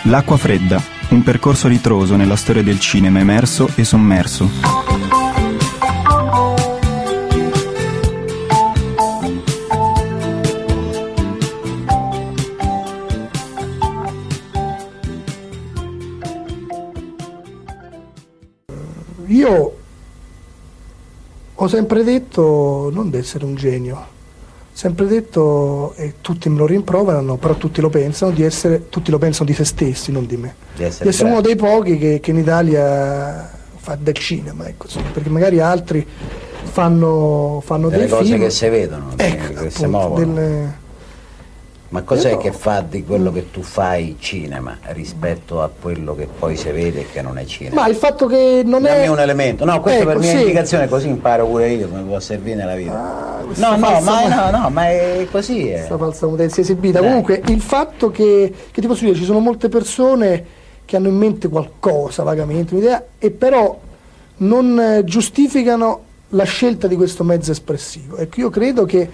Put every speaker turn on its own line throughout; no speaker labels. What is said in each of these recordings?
L'acqua fredda, un percorso ritroso nella storia del cinema emerso e sommerso.
Io ho sempre detto non di essere un genio, sempre detto, e tutti me lo rimproverano, però tutti lo pensano, tutti lo pensano di se stessi, non di me. Di essere uno dei pochi che in Italia fa del cinema, ecco, perché magari altri fanno dei
cose
film,
che si vedono,
ecco,
che si muovono. Ma cos'è
però
che fa di quello che tu fai cinema rispetto a quello che poi si vede e che non è cinema?
Ma il fatto che non
Dammi
è
un elemento, no, questo
ecco,
per mia
sì.
indicazione, così imparo pure io come può servire nella vita.
No,
Ma è così.
Questa falsa modestia esibita.
Dai.
Comunque il fatto che ti posso dire, ci sono molte persone che hanno in mente qualcosa, vagamente, un'idea, e però non giustificano la scelta di questo mezzo espressivo. Ecco, io credo che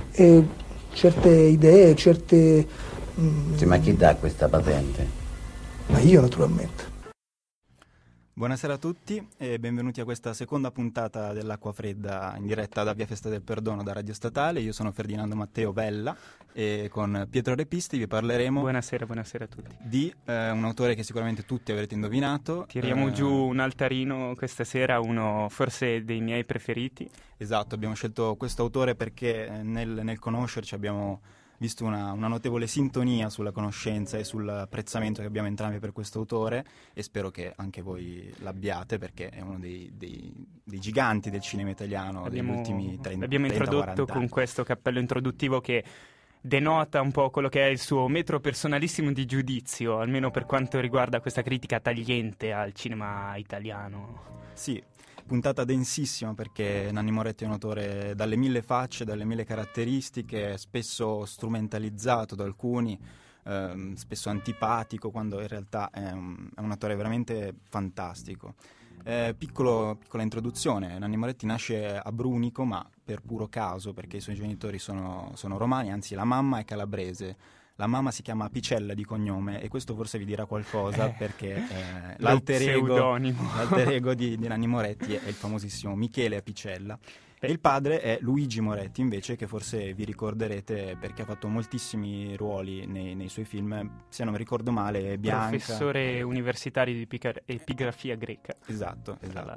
certe idee,
Sì, ma chi dà questa patente?
ma io naturalmente.
Buonasera a tutti e benvenuti a questa seconda puntata dell'Acqua Fredda in diretta da Via Festa del Perdono da Radio Statale. Io sono Ferdinando Matteo Bella e con Pietro Repisti vi parleremo
buonasera a tutti.
Di un autore che sicuramente tutti avrete indovinato.
Tiriamo giù un altarino questa sera, uno forse dei miei preferiti.
Esatto, abbiamo scelto questo autore perché nel conoscerci abbiamo visto una notevole sintonia sulla conoscenza e sull'apprezzamento che abbiamo entrambi per questo autore, e spero che anche voi l'abbiate, perché è uno dei giganti del cinema italiano degli ultimi 30
L'abbiamo introdotto con questo cappello introduttivo che denota un po' quello che è il suo metro personalissimo di giudizio, almeno per quanto riguarda questa critica tagliente al cinema italiano.
Sì, puntata densissima perché Nanni Moretti è un autore dalle mille facce, dalle mille caratteristiche, spesso strumentalizzato da alcuni, spesso antipatico, quando in realtà è un autore veramente fantastico. Piccola introduzione: Nanni Moretti nasce a Brunico, ma per puro caso, perché i suoi genitori sono romani, anzi la mamma è calabrese. La mamma si chiama Apicella di cognome, e questo forse vi dirà qualcosa, perché l'alter ego di Nanni Moretti è il famosissimo Michele Apicella. E il padre è Luigi Moretti, invece, che forse vi ricorderete perché ha fatto moltissimi ruoli nei suoi film. Se non mi ricordo male, Bianca.
Professore universitario di epigrafia greca.
Esatto.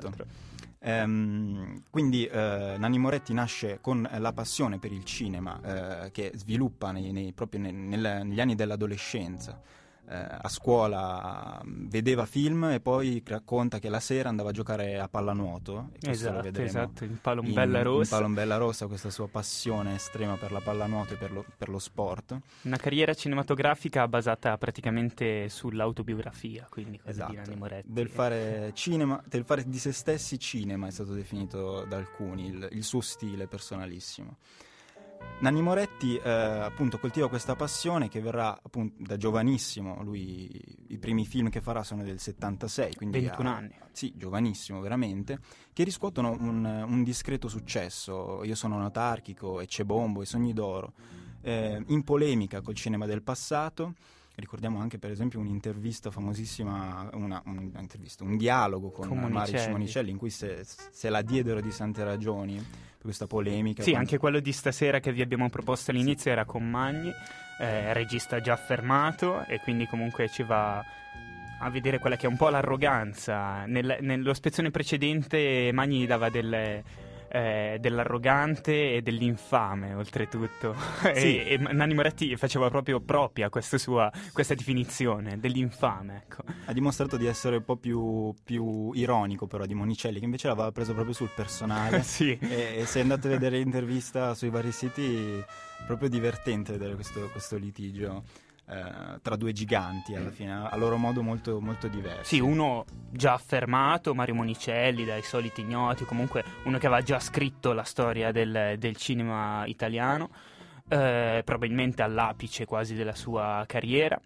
Quindi Nanni Moretti nasce con la passione per il cinema che sviluppa proprio negli anni dell'adolescenza. A scuola vedeva film e poi racconta che la sera andava a giocare a pallanuoto.
Esatto, in Palombella Rossa.
In Palombella Rossa, questa sua passione estrema per la pallanuoto e per lo sport.
Una carriera cinematografica basata praticamente sull'autobiografia, quindi
esatto,
di Nanni Moretti.
Del fare di se stessi cinema è stato definito da alcuni il suo stile personalissimo. Nanni Moretti appunto coltiva questa passione che verrà appunto da giovanissimo. Lui, i primi film che farà sono del 76, quindi
21 anni.
Sì, giovanissimo veramente, che riscuotono un discreto successo. Io sono Notarchico, e C'è Bombo, e Sogni d'Oro, in polemica col cinema del passato. Ricordiamo anche per esempio un'intervista famosissima, un dialogo con Marici Monicelli, in cui se la diedero di sante ragioni per questa polemica.
Sì, anche quello di stasera che vi abbiamo proposto all'inizio era con Magni, regista già affermato, e quindi comunque ci va a vedere quella che è un po' l'arroganza. Nello spezzone precedente Magni dava dell'arrogante e dell'infame, oltretutto.
Sì.
e Nanni Moretti faceva proprio propria questa definizione dell'infame, ecco.
Ha dimostrato di essere un po' più ironico però di Monicelli, che invece l'aveva preso proprio sul personale.
Sì.
E se andate a vedere l'intervista sui vari siti, è proprio divertente vedere questo litigio tra due giganti, alla fine, a loro modo molto, molto diversi.
Sì, uno già affermato, Mario Monicelli, dai soliti ignoti, comunque uno che aveva già scritto la storia del cinema italiano, probabilmente all'apice quasi della sua carriera.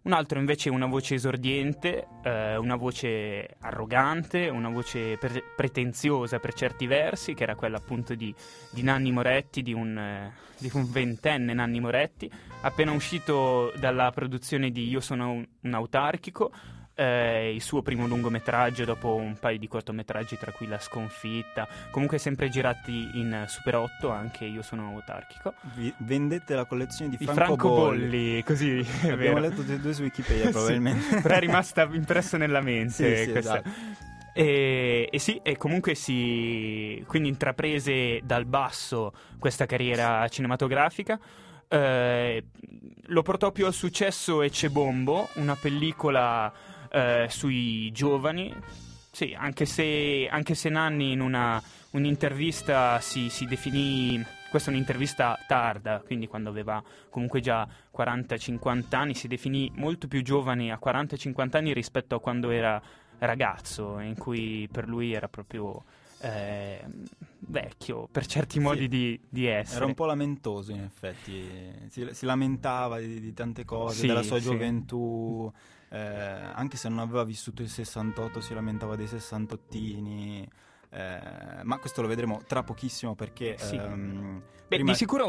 Un altro invece una voce esordiente, una voce arrogante, una voce pretenziosa per certi versi, che era quella appunto di Nanni Moretti, di un ventenne Nanni Moretti, appena uscito dalla produzione di Io sono un autarchico, il suo primo lungometraggio dopo un paio di cortometraggi, tra cui La sconfitta, comunque sempre girati in Super 8, anche Io sono autarchico.
Vendette la collezione di
Franco Bolli, così è
abbiamo
vero.
letto tutti e due su Wikipedia probabilmente.
Però è rimasta impressa nella mente
sì,
questa.
esatto.
E comunque quindi intraprese dal basso questa carriera cinematografica. Lo portò più al successo Ecce-Bombo, una pellicola sui giovani. Sì, anche se Nanni in un'intervista si definì, questa è un'intervista tarda, quindi quando aveva comunque già 40-50 anni, si definì molto più giovane a 40-50 anni rispetto a quando era ragazzo, in cui per lui era proprio vecchio per certi modi di essere.
Era un po' lamentoso, in effetti, si lamentava di tante cose,
Sì,
della sua
sì.
gioventù, anche se non aveva vissuto il 68 si lamentava dei sessantottini, ma questo lo vedremo tra pochissimo perché
Sì.
prima...
Di sicuro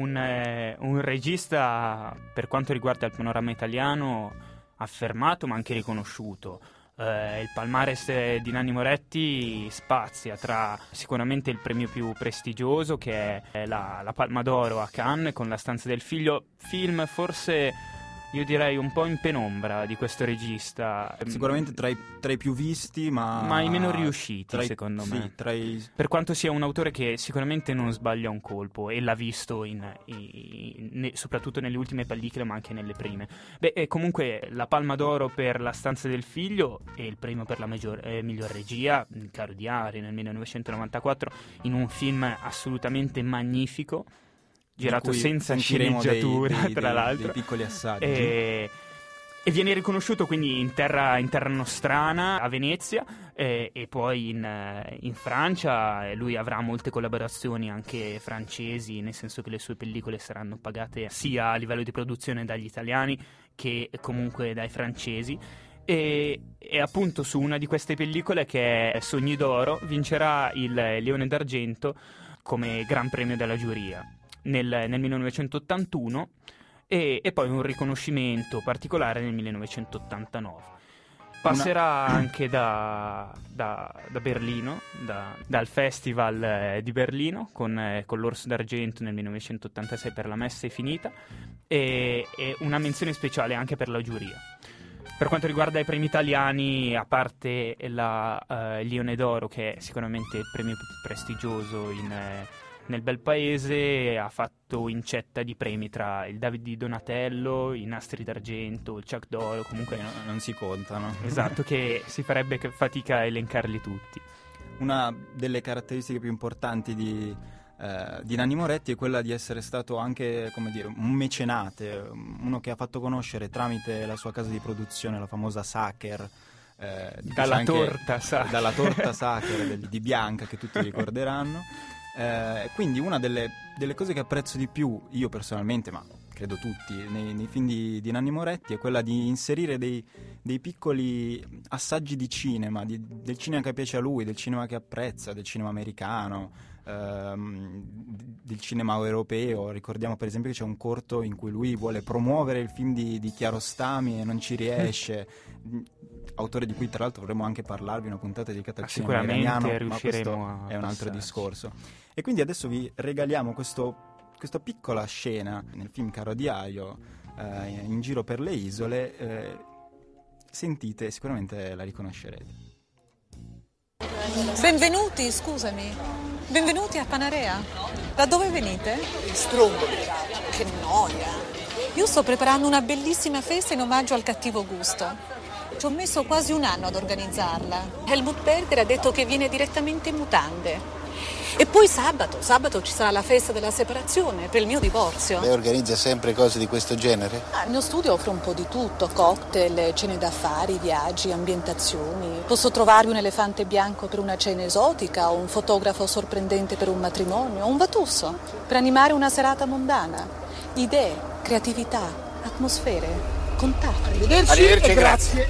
un regista, per quanto riguarda il panorama italiano, affermato ma anche riconosciuto. Il palmares di Nanni Moretti spazia tra sicuramente il premio più prestigioso, che è la Palma d'Oro a Cannes con La stanza del figlio, film forse io direi un po' in penombra di questo regista,
Sicuramente tra i più visti, ma
i meno riusciti, secondo me.
Sì,
Per quanto sia un autore che sicuramente non sbaglia un colpo, e l'ha visto soprattutto nelle ultime pellicole, ma anche nelle prime. Comunque la Palma d'Oro per La stanza del figlio e il premio per la miglior regia, Caro Diari, nel 1994, in un film assolutamente magnifico, girato senza sceneggiatura, tra l'altro,
dei piccoli assaggi.
E viene riconosciuto quindi in terra nostrana, a Venezia, e poi in Francia. Lui avrà molte collaborazioni anche francesi, nel senso che le sue pellicole saranno pagate sia a livello di produzione dagli italiani che comunque dai francesi. E appunto su una di queste pellicole, che è Sogni d'oro, vincerà il Leone d'Argento come Gran Premio della giuria nel 1981, e poi un riconoscimento particolare nel 1989. Passerà anche da Berlino, dal Festival di Berlino con l'Orso d'Argento nel 1986 per La messa è finita, e una menzione speciale anche per la giuria. Per quanto riguarda i premi italiani, a parte la Leone d'Oro, che è sicuramente il premio più prestigioso nel bel paese, ha fatto incetta di premi tra il David di Donatello, i Nastri d'Argento, il Chuck d'Oro, comunque
non si contano.
Esatto, che si farebbe fatica a elencarli tutti.
Una delle caratteristiche più importanti di Nanni Moretti è quella di essere stato anche, come dire, un mecenate, uno che ha fatto conoscere tramite la sua casa di produzione, la famosa Sacher,
dalla torta
Sacher di Bianca, che tutti ricorderanno. Quindi una delle cose che apprezzo di più, io personalmente, ma credo tutti, nei film di Nanni Moretti, è quella di inserire dei piccoli assaggi di cinema, del cinema che piace a lui, del cinema che apprezza, del cinema americano, del cinema europeo. Ricordiamo per esempio che c'è un corto in cui lui vuole promuovere il film di Kiarostami e non ci riesce, autore di cui tra l'altro vorremmo anche parlarvi, una puntata dedicata al cinema iraniano, ma questo è un altro discorso. E quindi adesso vi regaliamo questa piccola scena nel film Caro Diario, in giro per le isole. Sentite, sicuramente la riconoscerete.
Benvenuti, scusami. Benvenuti a Panarea. Da dove venite?
Stromboli. Che noia.
Io sto preparando una bellissima festa in omaggio al cattivo gusto. Ci ho messo quasi un anno ad organizzarla. Helmut Berger ha detto che viene direttamente in mutande. E poi sabato ci sarà la festa della separazione per il mio divorzio.
Lei organizza sempre cose di questo genere?
Il mio studio offre un po' di tutto: cocktail, cene d'affari, viaggi, ambientazioni. Posso trovarvi un elefante bianco per una cena esotica, o un fotografo sorprendente per un matrimonio, o un vatusso per animare una serata mondana. Idee, creatività, atmosfere. raccontarti.
Arrivederci e grazie.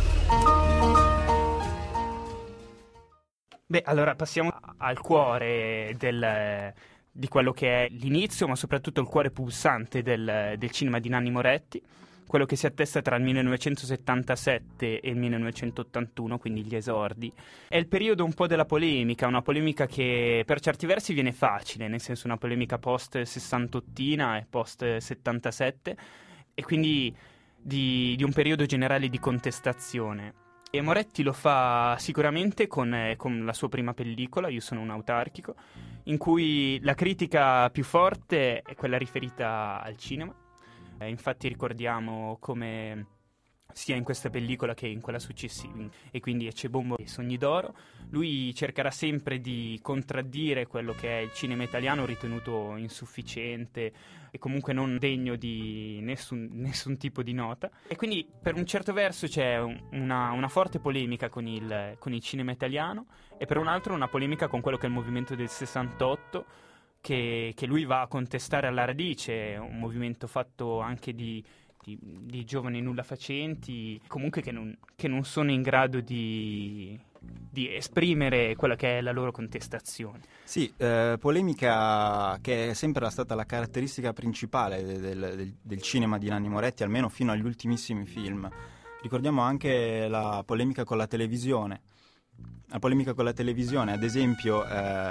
Beh, allora passiamo al cuore di quello che è l'inizio, ma soprattutto il cuore pulsante del cinema di Nanni Moretti, quello che si attesta tra il 1977 e il 1981, quindi gli esordi. È il periodo un po' della polemica, una polemica che per certi versi viene facile, nel senso una polemica post-sessantottina e post-77, e quindi di un periodo generale di contestazione. E Moretti lo fa sicuramente con la sua prima pellicola, Io sono un autarchico, in cui la critica più forte è quella riferita al cinema. Infatti ricordiamo come sia in questa pellicola che in quella successiva, e quindi Ecce e Sogni d'oro, lui cercherà sempre di contraddire quello che è il cinema italiano ritenuto insufficiente e comunque non degno di nessun tipo di nota, e quindi per un certo verso c'è una forte polemica con il cinema italiano, e per un altro una polemica con quello che è il movimento del 68, che lui va a contestare alla radice, un movimento fatto anche di giovani nulla facenti, comunque che non sono in grado di esprimere quella che è la loro contestazione.
Sì, polemica che è sempre stata la caratteristica principale del cinema di Nanni Moretti, almeno fino agli ultimissimi film. Ricordiamo anche la polemica con la televisione. La polemica con la televisione, ad esempio,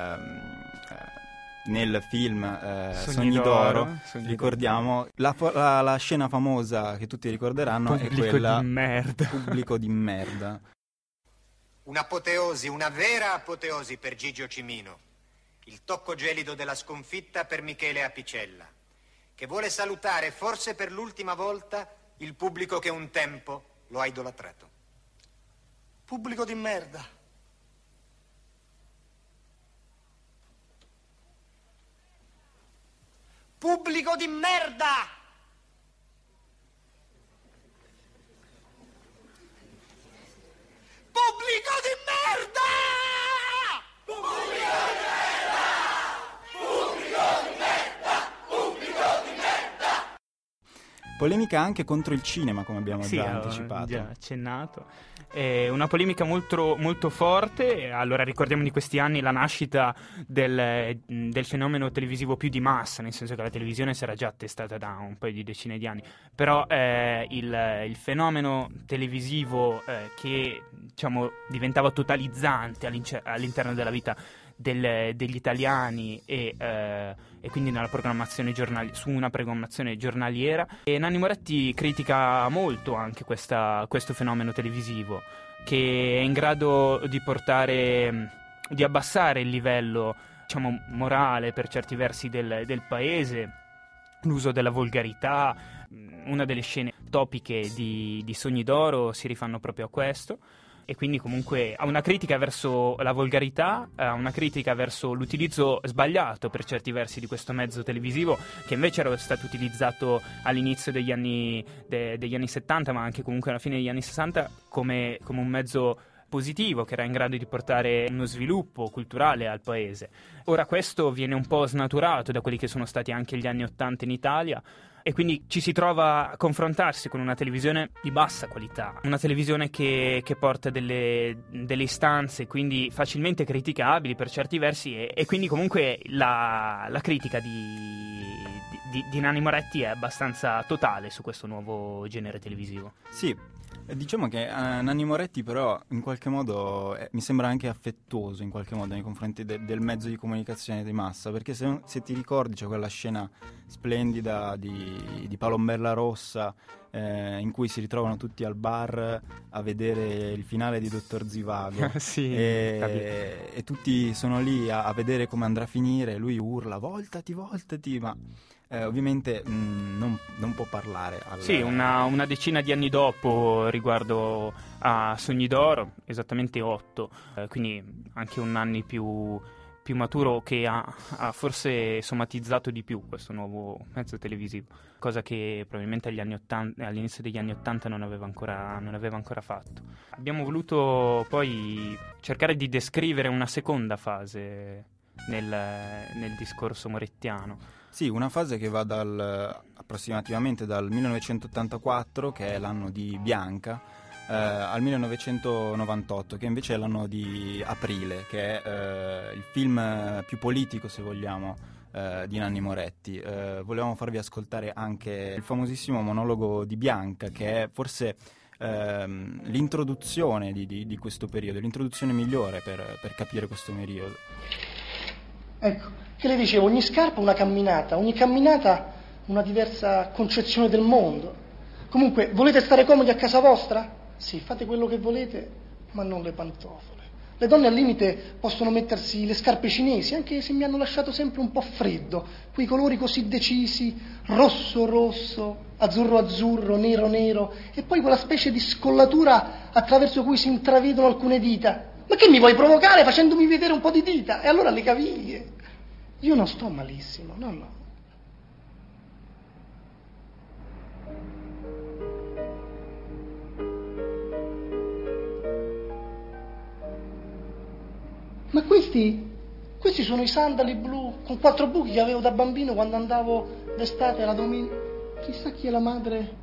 nel film Sogni d'oro, ricordiamo la scena famosa che tutti ricorderanno,
Pubblico
è quella
di merda.
Pubblico di merda.
Un'apoteosi, una vera apoteosi per Gigio Cimino. Il tocco gelido della sconfitta per Michele Apicella, che vuole salutare forse per l'ultima volta il pubblico che un tempo lo ha idolatrato.
Pubblico di merda.
Pubblico di merda! Pubblico di merda! Pubblico di merda! Pubblico di merda! Pubblico di merda!
Polemica anche contro il cinema, come abbiamo già anticipato.
Già accennato. Una polemica molto, molto forte. Allora ricordiamo di questi anni la nascita del fenomeno televisivo più di massa, nel senso che la televisione si era già attestata da un paio di decine di anni, però il fenomeno televisivo che diciamo diventava totalizzante all'interno della vita degli italiani e quindi nella programmazione su una programmazione giornaliera. E Nanni Moretti critica molto anche questo fenomeno televisivo, che è in grado di di abbassare il livello, diciamo, morale per certi versi del paese, l'uso della volgarità. Una delle scene topiche di Sogni d'oro si rifanno proprio a questo. E quindi comunque ha una critica verso la volgarità, ha una critica verso l'utilizzo sbagliato per certi versi di questo mezzo televisivo, che invece era stato utilizzato all'inizio degli anni 70, ma anche comunque alla fine degli anni 60 come un mezzo positivo, che era in grado di portare uno sviluppo culturale al paese. Ora questo viene un po' snaturato da quelli che sono stati anche gli anni 80 in Italia, e quindi ci si trova a confrontarsi con una televisione di bassa qualità, una televisione che porta delle istanze quindi facilmente criticabili per certi versi, e quindi comunque la critica di Nanni Moretti è abbastanza totale su questo nuovo genere televisivo.
Sì, diciamo che Nanni Moretti però in qualche modo mi sembra anche affettuoso in qualche modo nei confronti del mezzo di comunicazione di massa, perché se ti ricordi c'è quella scena splendida di Palombella Rossa in cui si ritrovano tutti al bar a vedere il finale di Dottor Zivago.
Sì,
e tutti sono lì a vedere come andrà a finire, lui urla voltati, ma ovviamente non può parlare.
Sì, una decina di anni dopo, riguardo a Sogni d'oro, esattamente 8, quindi anche un anno più maturo, che ha forse somatizzato di più questo nuovo mezzo televisivo, cosa che probabilmente all'inizio degli anni 80 non aveva ancora fatto. Abbiamo voluto poi cercare di descrivere una seconda fase nel discorso morettiano.
Sì, una fase che va approssimativamente dal 1984, che è l'anno di Bianca, al 1998, che invece è l'anno di Aprile, che è il film più politico, se vogliamo, di Nanni Moretti. Volevamo farvi ascoltare anche il famosissimo monologo di Bianca, che è forse l'introduzione di questo periodo, l'introduzione migliore per capire questo periodo.
Ecco, che le dicevo, ogni scarpa ogni camminata una diversa concezione del mondo. Comunque, volete stare comodi a casa vostra? Sì, fate quello che volete, ma non le pantofole. Le donne al limite possono mettersi le scarpe cinesi, anche se mi hanno lasciato sempre un po' freddo, quei colori così decisi, rosso rosso, azzurro azzurro, nero nero, e poi quella specie di scollatura attraverso cui si intravedono alcune dita. Ma che mi vuoi provocare facendomi vedere un po' di dita? E allora le caviglie. Io non sto malissimo, no. Ma questi sono i sandali blu con 4 buchi che avevo da bambino quando andavo d'estate alla domenica. Chissà chi è la madre.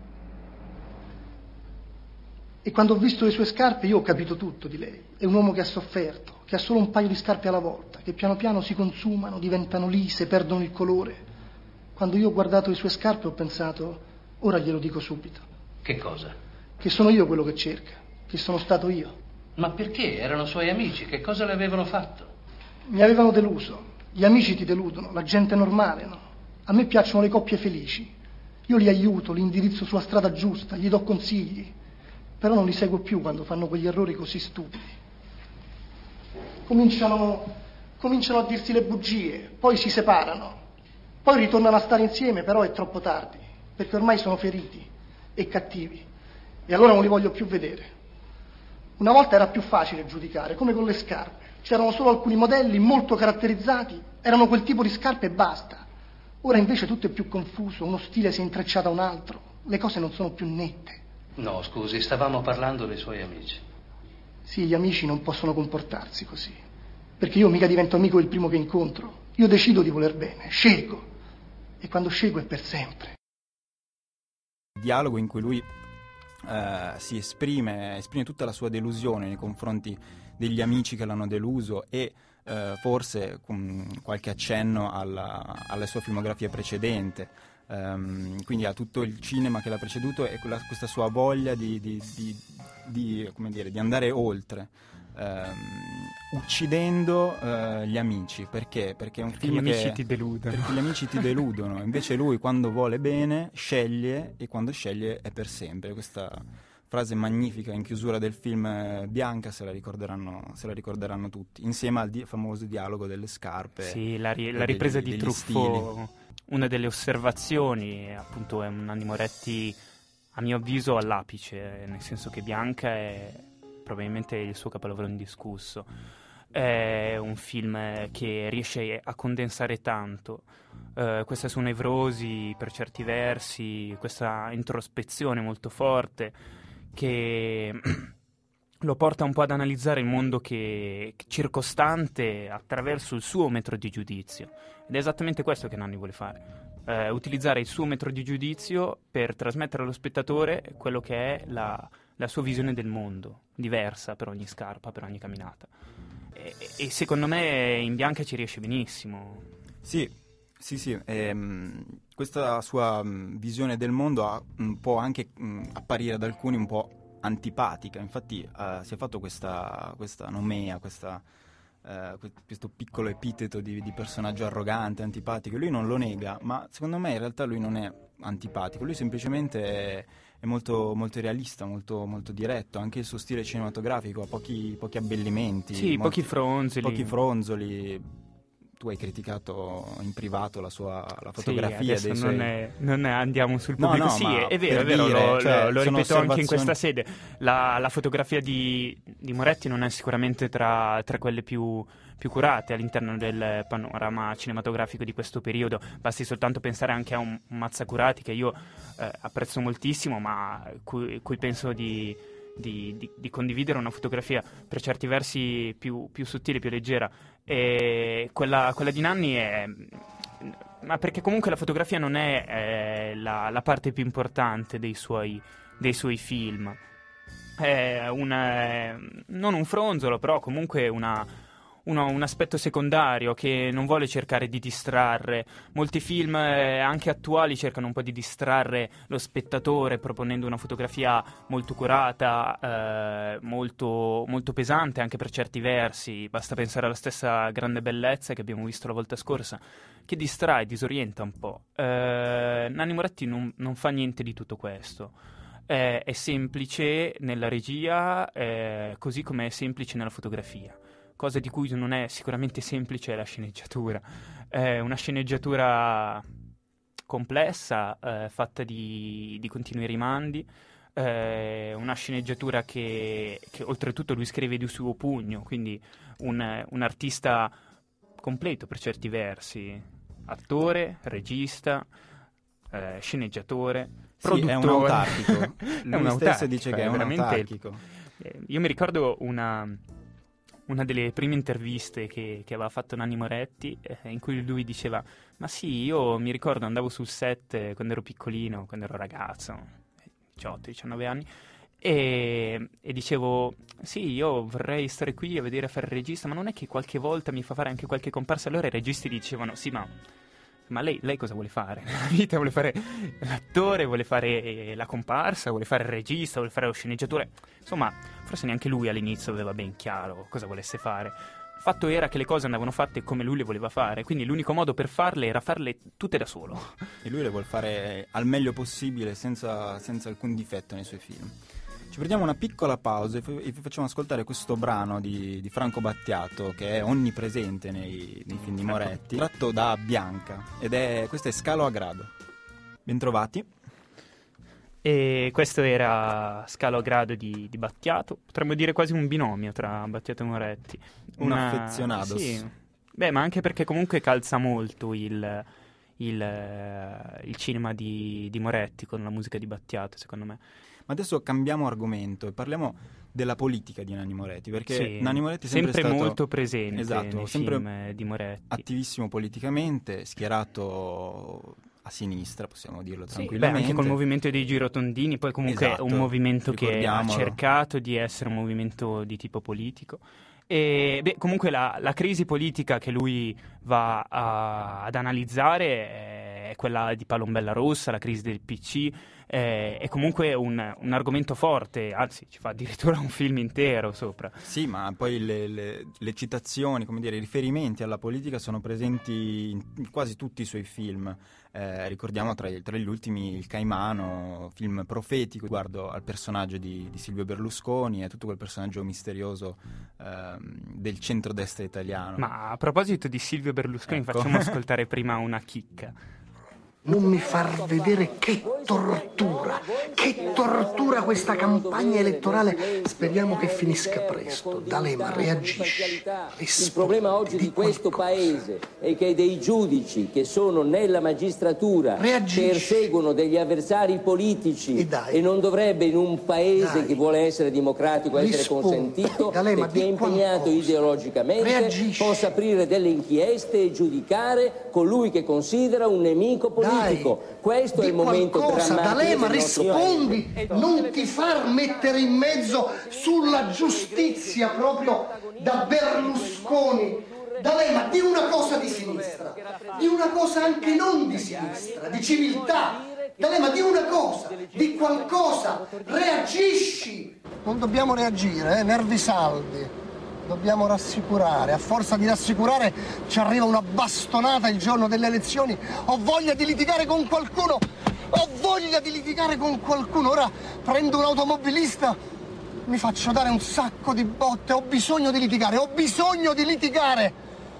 E quando ho visto le sue scarpe io ho capito tutto di lei. È un uomo che ha sofferto, che ha solo un paio di scarpe alla volta, che piano piano si consumano, diventano lise, perdono il colore. Quando io ho guardato le sue scarpe ho pensato, ora glielo dico subito.
Che cosa?
Che sono io quello che cerca, che sono stato io.
Ma perché? Erano suoi amici, che cosa le avevano fatto?
Mi avevano deluso. Gli amici ti deludono, la gente normale, no? A me piacciono le coppie felici. Io li aiuto, li indirizzo sulla strada giusta, gli do consigli. Però non li seguo più quando fanno quegli errori così stupidi. Cominciano a dirsi le bugie, poi si separano, poi ritornano a stare insieme, però è troppo tardi, perché ormai sono feriti e cattivi, e allora non li voglio più vedere. Una volta era più facile giudicare, come con le scarpe. C'erano solo alcuni modelli molto caratterizzati, erano quel tipo di scarpe e basta. Ora invece tutto è più confuso, uno stile si è intrecciato a un altro, le cose non sono più nette.
No, scusi, stavamo parlando dei suoi amici.
Sì, gli amici non possono comportarsi così, perché io mica divento amico il primo che incontro. Io decido di voler bene, scelgo, e quando scelgo è per sempre.
Il dialogo in cui lui si esprime tutta la sua delusione nei confronti degli amici che l'hanno deluso e forse con qualche accenno alla sua filmografia precedente. Quindi a tutto il cinema che l'ha preceduto e questa sua voglia di andare oltre, uccidendo gli amici. Perché è un film
gli amici ti deludono.
Perché gli amici ti deludono. Invece lui, quando vuole bene, sceglie, e quando sceglie è per sempre. Questa frase magnifica in chiusura del film Bianca se la ricorderanno tutti, insieme al famoso dialogo delle scarpe.
Sì, la ripresa di Truffaut. Una delle osservazioni, appunto, è un Nanni Moretti, a mio avviso, all'apice, nel senso che Bianca è probabilmente il suo capolavoro indiscusso. È un film che riesce a condensare tanto questa sua nevrosi per certi versi, questa introspezione molto forte che lo porta un po' ad analizzare il mondo circostante attraverso il suo metro di giudizio. Ed è esattamente questo che Nanni vuole fare, utilizzare il suo metro di giudizio per trasmettere allo spettatore quello che è la sua visione del mondo, diversa per ogni scarpa, per ogni camminata. E secondo me in Bianca ci riesce benissimo.
Sì. Questa sua visione del mondo può anche apparire ad alcuni un po' antipatica. Infatti si è fatto questa nomea, questo piccolo epiteto di personaggio arrogante, antipatico. Lui non lo nega, ma secondo me in realtà lui non è antipatico, lui semplicemente è molto, molto realista, molto, molto diretto. Anche il suo stile cinematografico ha pochi abbellimenti,
sì, pochi
fronzoli. Tu hai criticato in privato la fotografia
sì,
dei
suoi... non andiamo sul pubblico.
No,
sì,
è
vero, lo ripeto anche in questa sede. La fotografia di Moretti non è sicuramente tra quelle più curate all'interno del panorama cinematografico di questo periodo. Basti soltanto pensare anche a un Mazzacurati che io apprezzo moltissimo, ma cui penso di di condividere una fotografia per certi versi più sottile, più leggera. E quella di Nanni è... Ma perché comunque la fotografia non è la parte più importante dei suoi film. È non un fronzolo, però comunque un aspetto secondario che non vuole cercare di distrarre. Molti film anche attuali cercano un po' di distrarre lo spettatore proponendo una fotografia molto curata, molto, molto pesante anche per certi versi. Basta pensare alla stessa Grande Bellezza che abbiamo visto la volta scorsa, che distrae, disorienta un po'. Nanni Moretti non fa niente di tutto questo. È semplice nella regia, così come è semplice nella fotografia. Cosa di cui non è sicuramente semplice è la sceneggiatura. È una sceneggiatura complessa, fatta di continui rimandi, una sceneggiatura che oltretutto lui scrive di suo pugno, quindi un artista completo per certi versi, attore, regista, sceneggiatore, produttore.
È un autarchico. Lui stesso dice che è un
veramente
autarchico.
Io mi ricordo una delle prime interviste che aveva fatto Nanni Moretti, in cui lui diceva: ma sì, io mi ricordo andavo sul set quando ero piccolino, quando ero ragazzo, 18-19 anni, e dicevo: sì, io vorrei stare qui a vedere, a fare il regista, ma non è che qualche volta mi fa fare anche qualche comparsa? Allora i registi dicevano: sì, ma lei cosa vuole fare nella vita? Vuole fare l'attore, vuole fare la comparsa, vuole fare il regista, vuole fare lo sceneggiatore? Insomma, forse neanche lui all'inizio aveva ben chiaro cosa volesse fare. Il fatto era che le cose andavano fatte come lui le voleva fare, quindi l'unico modo per farle era farle tutte da solo.
E lui le vuole fare al meglio possibile, senza alcun difetto nei suoi film. Ci prendiamo una piccola pausa e vi facciamo ascoltare questo brano di Franco Battiato, che è onnipresente nei film di Moretti, tratto da Bianca, questo è Scalo a grado. Bentrovati.
E questo era Scalo a grado di Battiato, potremmo dire quasi un binomio tra Battiato e Moretti.
Un affezionados.
Sì. Beh, ma anche perché comunque calza molto il cinema di Moretti con la musica di Battiato, secondo me.
Ma adesso cambiamo argomento e parliamo della politica di Nanni Moretti, perché
sì,
Nanni Moretti è sempre stato
molto presente,
esatto,
nei
sempre
film di Moretti.
Attivissimo politicamente, schierato a sinistra, possiamo dirlo tranquillamente.
Sì, beh, anche col movimento dei girotondini, poi comunque
esatto,
un movimento che ha cercato di essere un movimento di tipo politico. E comunque la crisi politica che lui va ad analizzare è quella di Palombella Rossa, la crisi del PC. È comunque un argomento forte, anzi ci fa addirittura un film intero sopra.
Sì, ma poi le citazioni, come dire, i riferimenti alla politica sono presenti in quasi tutti i suoi film. Ricordiamo tra gli ultimi Il Caimano, film profetico riguardo al personaggio di Silvio Berlusconi e tutto quel personaggio misterioso del centrodestra italiano.
Ma a proposito di Silvio Berlusconi,
ecco,
facciamo ascoltare prima una chicca.
Non mi far vedere che tortura questa campagna elettorale. Speriamo che finisca presto. D'Alema, reagisci.
Il problema oggi di questo paese è che dei giudici che sono nella magistratura perseguono degli avversari politici e non dovrebbe in un paese che vuole essere democratico essere consentito che chi è impegnato ideologicamente possa aprire delle inchieste e giudicare colui che considera un nemico politico. Questo è il momento drammatico.
D'Alema, rispondi, non ti far mettere in mezzo sulla giustizia proprio da Berlusconi. D'Alema, di una cosa di sinistra, di una cosa anche non di sinistra, di civiltà. D'Alema, di una cosa, di qualcosa, reagisci. Non dobbiamo reagire, nervi saldi. Dobbiamo rassicurare, a forza di rassicurare ci arriva una bastonata il giorno delle elezioni. Ho voglia di litigare con qualcuno, ora prendo un automobilista, mi faccio dare un sacco di botte, ho bisogno di litigare.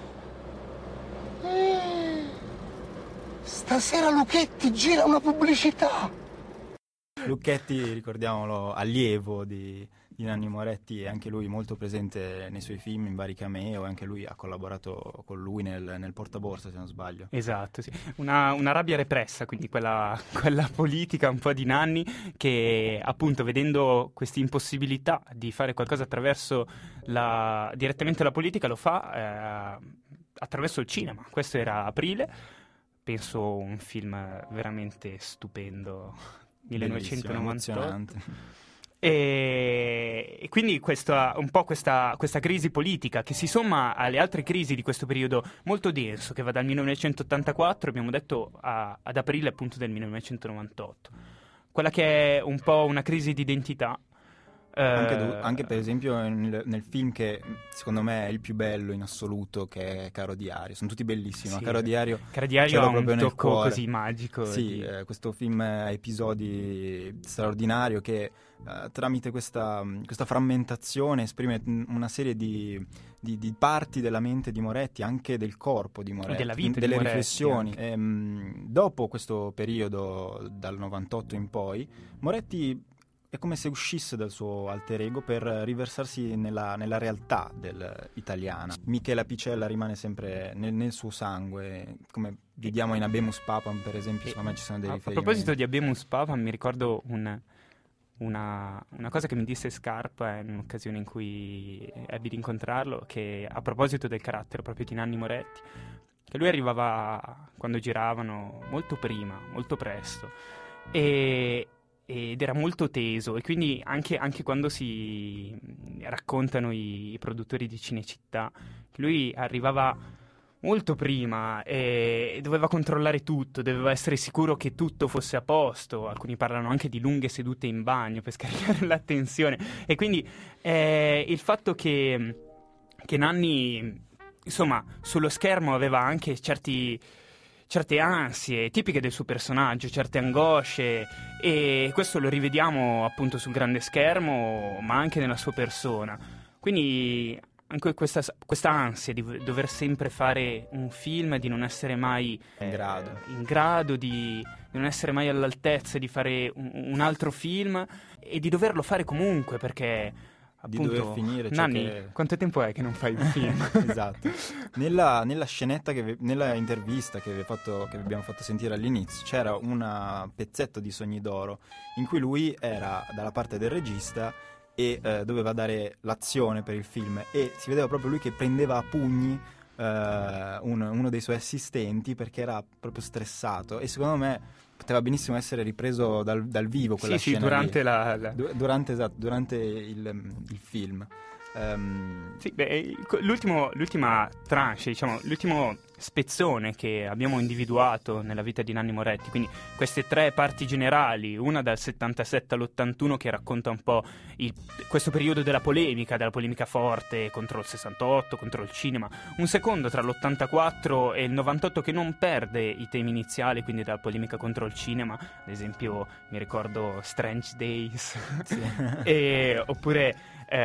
Stasera Lucchetti gira una pubblicità.
Lucchetti, ricordiamolo, allievo di di Nanni Moretti è anche lui molto presente nei suoi film, in vari cameo, e anche lui ha collaborato con lui nel Portaborsa, se non sbaglio.
Esatto, sì. Una rabbia repressa, quindi quella politica un po' di Nanni, che appunto, vedendo questa impossibilità di fare qualcosa attraverso direttamente la politica, lo fa attraverso il cinema. Questo era Aprile, penso un film veramente stupendo, 1998.
Emozionante.
E quindi un po' questa crisi politica che si somma alle altre crisi di questo periodo molto denso, che va dal 1984, abbiamo detto, ad aprile appunto del 1998. Quella che è un po' una crisi di identità.
Anche per esempio nel film che secondo me è il più bello in assoluto, che è Caro Diario. Sono tutti bellissimi,
sì,
Caro Diario
ha un tocco così magico.
Sì, questo film a episodi straordinario che tramite questa frammentazione esprime una serie di parti della mente di Moretti, anche del corpo di Moretti,
della vita
delle
di
riflessioni. Dopo questo periodo, dal 98 in poi, Moretti è come se uscisse dal suo alter ego per riversarsi nella realtà italiana. Michele Apicella rimane sempre nel suo sangue, come vediamo in Habemus Papam, per esempio. Secondo me ci sono dei riferimenti.
A proposito di Habemus Papam, mi ricordo una cosa che mi disse Scarpa in un'occasione in cui ebbi di incontrarlo, che a proposito del carattere proprio di Nanni Moretti, che lui arrivava quando giravano molto prima, molto presto, ed era molto teso, e quindi anche quando si raccontano i produttori di Cinecittà, lui arrivava molto prima e doveva controllare tutto, doveva essere sicuro che tutto fosse a posto. Alcuni parlano anche di lunghe sedute in bagno per scaricare l'attenzione, e quindi il fatto che Nanni, insomma, sullo schermo aveva anche certe ansie tipiche del suo personaggto, certe angosce, e questo lo rivediamo appunto sul grande schermo, ma anche nella sua persona. Quindi anche questa ansia di dover sempre fare un film, di non essere mai in grado di non essere mai all'altezza di fare un altro film, e di doverlo fare comunque, perché appunto,
di dover finire.
Nanni, quanto tempo è che non fai un film?
Esatto. Nella scenetta, nella intervista che abbiamo fatto sentire all'inizio, c'era un pezzetto di Sogni d'Oro in cui lui era dalla parte del regista e doveva dare l'azione per il film, e si vedeva proprio lui che prendeva a pugni uno dei suoi assistenti, perché era proprio stressato, e secondo me poteva benissimo essere ripreso dal vivo quella scena.
Sì, durante
durante il film.
Sì, l'ultima tranche, diciamo, l'ultimo spezzone che abbiamo individuato nella vita di Nanni Moretti, quindi queste tre parti generali, una dal 77 all'81 che racconta un po' questo periodo della polemica forte contro il 68, contro il cinema, un secondo tra l'84 e il 98 che non perde i temi iniziali, quindi dalla polemica contro il cinema, ad esempio mi ricordo Strange Days, sì. Oppure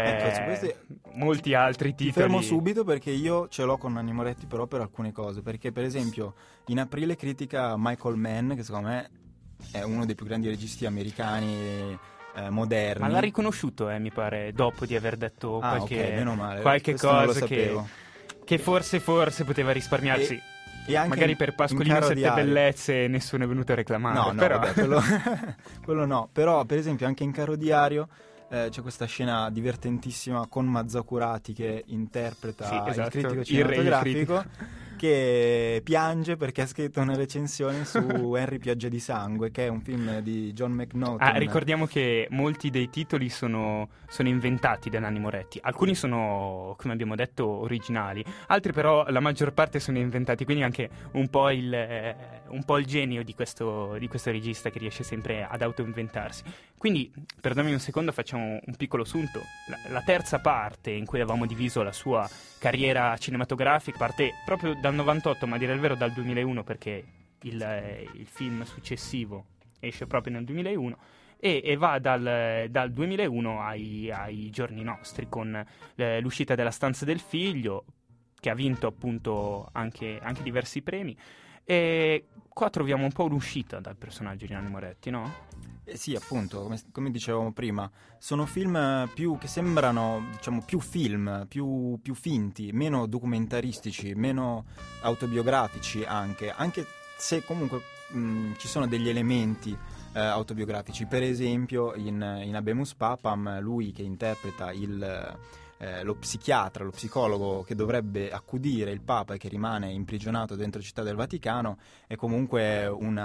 molti altri titoli.
Ti fermo subito, perché io ce l'ho con Nanni Moretti però per alcune cose, perché per esempio in Aprile critica Michael Mann, che secondo me è uno dei più grandi registi americani moderni.
Ma l'ha riconosciuto, mi pare, dopo di aver detto
meno male.
qualche cosa che forse poteva risparmiarsi.
E anche
magari per Pascolino Sette Bellezze nessuno è venuto a reclamare.
No, però. Vabbè, quello no. Però per esempio anche in Caro Diario c'è questa scena divertentissima con Mazzacurati che interpreta il critico cinematografico, che piange perché ha scritto una recensione su Henry Pioggia di Sangue, che è un film di John McNaughton.
Ricordiamo che molti dei titoli sono inventati da Nanni Moretti, alcuni sono, come abbiamo detto, originali, altri però la maggior parte sono inventati, quindi anche un po' il genio di questo regista, che riesce sempre ad autoinventarsi. Quindi, perdonami un secondo, facciamo un piccolo sunto. La terza parte, in cui avevamo diviso la sua carriera cinematografica, parte proprio dal 98, ma a dire il vero dal 2001, perché il film successivo esce proprio nel 2001, e va dal 2001 ai giorni nostri, con l'uscita della Stanza del Figlio, che ha vinto appunto anche diversi premi. E qua troviamo un po' un'uscita dal personaggio di Nanni Moretti, no?
Sì, appunto, come dicevamo prima, sono film che sembrano, diciamo, più film, più finti, meno documentaristici, meno autobiografici anche se comunque ci sono degli elementi autobiografici. Per esempio in Habemus Papam, lui che interpreta lo psichiatra, lo psicologo che dovrebbe accudire il Papa e che rimane imprigionato dentro Città del Vaticano, è comunque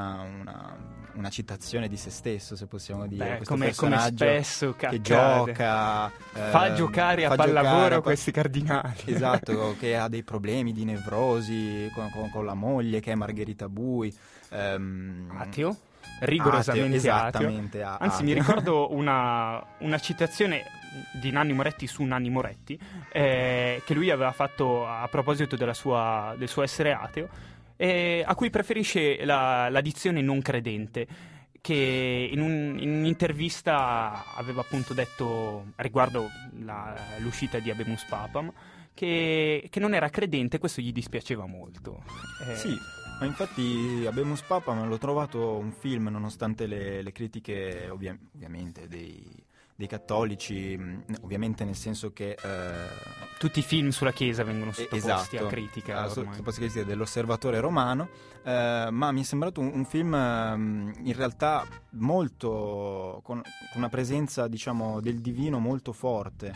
una citazione di se stesso, se possiamo dire. Questo personaggio
come spesso
che gioca,
fa giocare a pallavolo questi cardinali.
Esatto, che ha dei problemi di nevrosi con la moglie, che è Margherita Bui.
Ateo? Rigorosamente
esattamente
ateo. Anzi, mi ricordo una citazione di Nanni Moretti su Nanni Moretti che lui aveva fatto a proposito del suo essere ateo, a cui preferisce la dizione non credente, che in un'intervista aveva appunto detto riguardo l'uscita di Habemus Papam che non era credente. Questo gli dispiaceva molto.
Sì, ma infatti Habemus Papam l'ho trovato un film, nonostante le critiche ovviamente dei cattolici, ovviamente, nel senso che
tutti i film sulla Chiesa vengono sottoposti a critica,
sottoposti a critica dell'Osservatore Romano, ma mi è sembrato un film in realtà molto con una presenza, diciamo, del divino molto forte,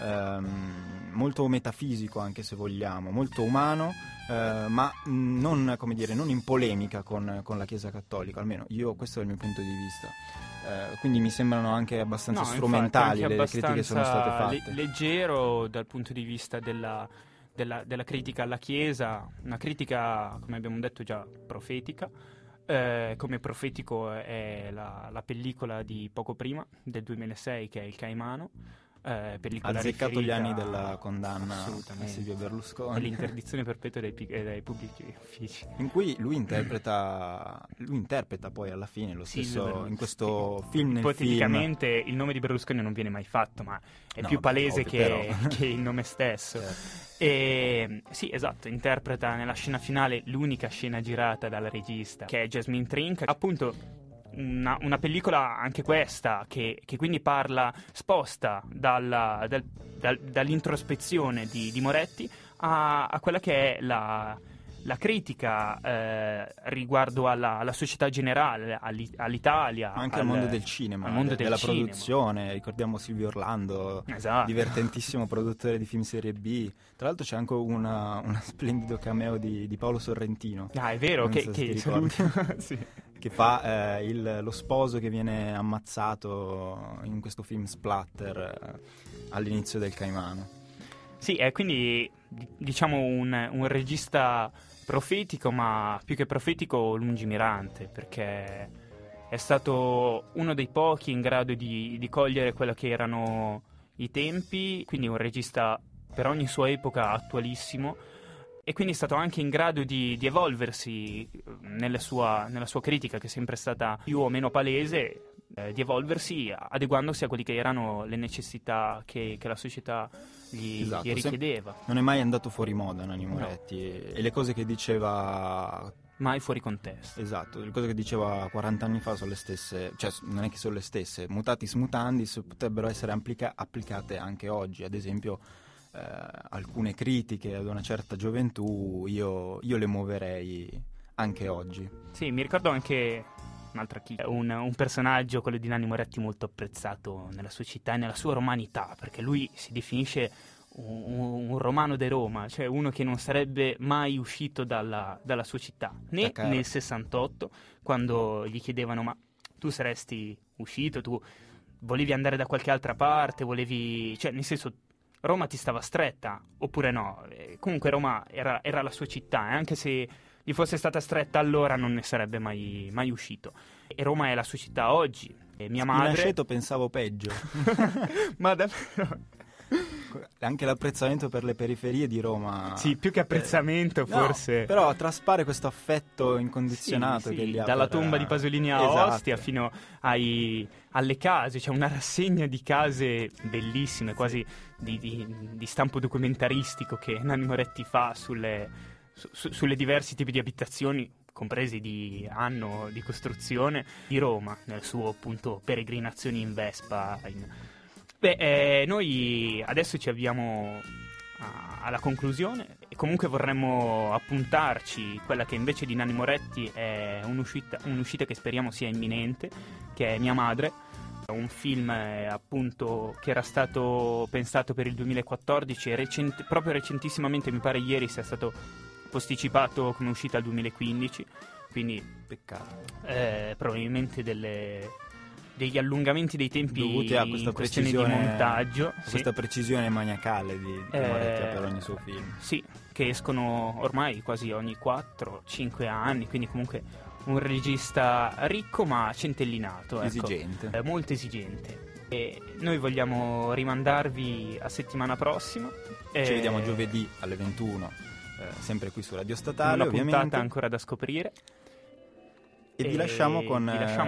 molto metafisico, anche se vogliamo, molto umano, ma non, come dire, non in polemica con la Chiesa cattolica, almeno questo è il mio punto di vista. Quindi mi sembrano anche abbastanza strumentali,
infatti,
le critiche che sono state fatte.
Leggero dal punto di vista della critica alla Chiesa, una critica, come abbiamo detto, già profetica. Come profetico è la pellicola di poco prima, del 2006, che è Il Caimano.
Azzeccato gli anni della condanna a Silvio Berlusconi
e l'interdizione perpetua dai pubblici uffici,
in cui lui interpreta poi alla fine lo stesso in questo film.
Ipoteticamente il nome di Berlusconi non viene mai fatto, ma è più palese che il nome stesso. E sì, esatto, interpreta nella scena finale l'unica scena girata dalla regista, che è Jasmine Trink, appunto. Una pellicola anche questa che quindi sposta dall'introspezione di Moretti a quella che è la critica riguardo alla società generale, all'Italia,
ma anche al mondo del cinema, della produzione. Ricordiamo Silvio Orlando, esatto, divertentissimo produttore di film serie B. Tra l'altro c'è anche uno splendido cameo di Paolo Sorrentino.
È vero, che
sì, che fa lo sposo che viene ammazzato in questo film splatter all'inizio del Caimano.
Sì, è quindi, diciamo, un regista profetico, ma più che profetico lungimirante, perché è stato uno dei pochi in grado di cogliere quello che erano i tempi, quindi un regista per ogni sua epoca attualissimo, e quindi è stato anche in grado di evolversi nella sua critica, che è sempre stata più o meno palese, di evolversi adeguandosi a quelli che erano le necessità che la società gli richiedeva.
Non è mai andato fuori moda Nanni Moretti, e le cose che diceva
mai fuori contesto.
Esatto, le cose che diceva 40 anni fa sono le stesse, cioè non è che sono le stesse, mutatis mutandis, potrebbero essere applicate anche oggi. Ad esempio alcune critiche ad una certa gioventù io le muoverei anche oggi.
Sì, mi ricordo anche un'altra chicca, un personaggio, quello di Nanni Moretti, molto apprezzato nella sua città e nella sua romanità, perché lui si definisce un romano de Roma, cioè uno che non sarebbe mai uscito dalla sua città, né nel 68, quando gli chiedevano: ma tu saresti uscito, tu volevi andare da qualche altra parte, cioè nel senso, Roma ti stava stretta oppure no? Comunque Roma era la sua città, e anche se gli fosse stata stretta allora non ne sarebbe mai uscito. E Roma è la sua città oggi. E mia madre...
In Aceto pensavo peggio.
Ma davvero...
Anche l'apprezzamento per le periferie di Roma.
Sì, più che apprezzamento forse.
No, però traspare questo affetto incondizionato che gli ha
dalla tomba di Pasolini a Ostia fino alle case. C'è una rassegna di case bellissime, quasi di stampo documentaristico, che Nanni Moretti fa sulle diversi tipi di abitazioni, compresi di anno di costruzione, di Roma, nel suo appunto peregrinazioni in Vespa. Noi adesso ci avviamo alla conclusione e comunque vorremmo appuntarci quella che invece di Nanni Moretti è un'uscita che speriamo sia imminente, che è Mia Madre, un film appunto che era stato pensato per il 2014 e proprio recentissimamente, mi pare ieri, sia stato posticipato come uscita al 2015, quindi
peccato,
probabilmente degli allungamenti dei tempi
dovuti a questa
precisione di montaggio,
questa precisione maniacale di Moretti per ogni suo film,
sì, che escono ormai quasi ogni 4-5 anni, quindi comunque un regista ricco ma centellinato,
esigente,
molto esigente. E noi vogliamo rimandarvi a settimana prossima,
ci vediamo giovedì alle 21, sempre qui su Radio Statale,
una
ovviamente,
puntata ancora da scoprire,
e vi lasciamo con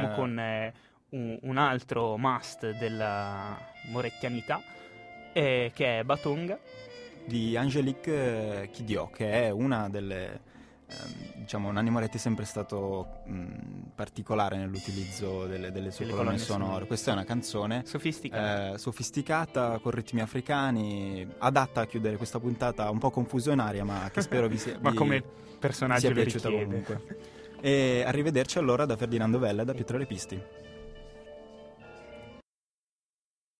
un altro must della morettianità, che è Batonga
di Angélique Kidjo, che è una delle Nanni Moretti è sempre stato particolare nell'utilizzo delle sue colonne sonore. Questa è una canzone sofisticata, con ritmi africani, adatta a chiudere questa puntata un po' confusionaria, ma che spero vi sia
ma come personaggio
piaciuta comunque. E arrivederci allora da Ferdinando Vella e da Pietro Lepisti.